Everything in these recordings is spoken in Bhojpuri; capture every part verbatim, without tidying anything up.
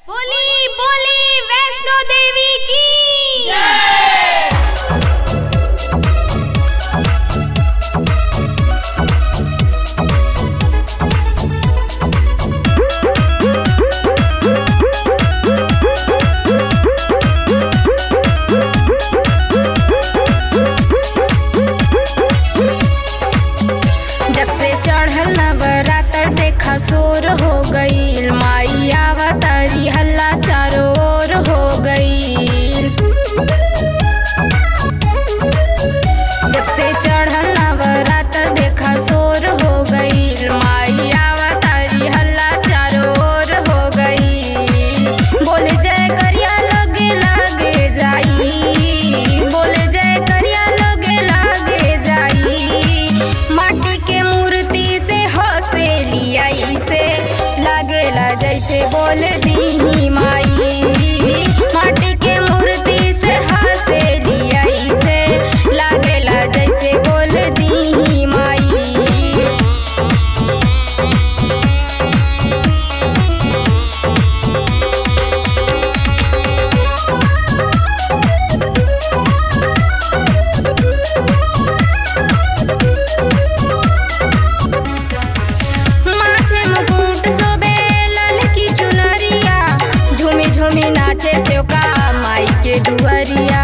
बोली बोली वैष्णो देवी की जब से चढ़ल नवरात्र देखा शोर हो गईल, माई आवतारी हल्ला चारों ओर हो गईल। जब से चढ़ल नवरात्र देखा शोर हो गईल, माई आवतारी हल्ला चारों ओर हो गईल। बोले जय करिया लगे लागे जाई, बोले जय करिया लगे लागे जाई। माटी के मूर्ति से हंसेली ऐसे लागेला जैसे बोल दी माई। माटी के मूर्ति से हंसेली ऐसे लागेला जैसे बोल दी माई। झूमी नाचे सेवका माई के दुआरिया,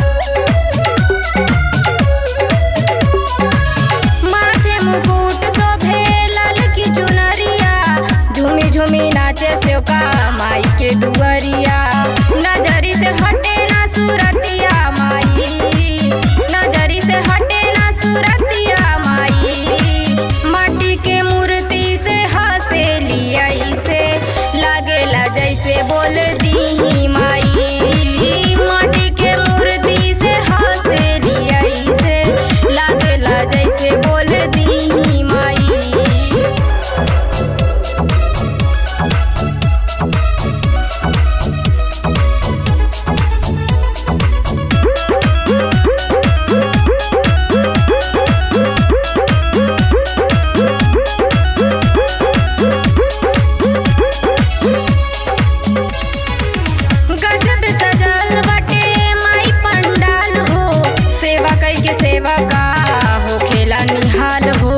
माथे मुकुट शोभे लाल की चुनरिया। झूमी झूमी नाचे सेवका माई के दुआरिया। नजरी से हटे ना सूरतिया माई, नजरी से हटे ना सूरतिया माई। माटी के मूर्ति से हंसेली ऐसे लागेला जैसे बोल दी माई। माटी के मूर्ति से हंसेली ऐसे लागेला जैसे बोल दी माई। गजब सजल बाटे माई पंडाल हो, सेवा कई के सेवा का हो खेला निहाल हो।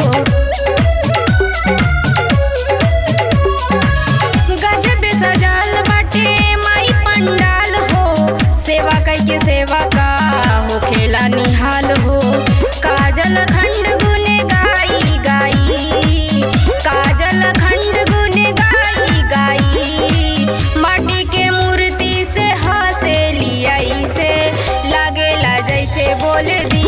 गजब सजल बाटे माई पंडाल हो, सेवा कई के सेवा का हो खेला निहाल हो। काजल खंड गुने गाई गाई, काजल खंड गुने गाई गाई। माटी के मूर्ति से हंसेली ऐसे लागेला जैसे बोल दी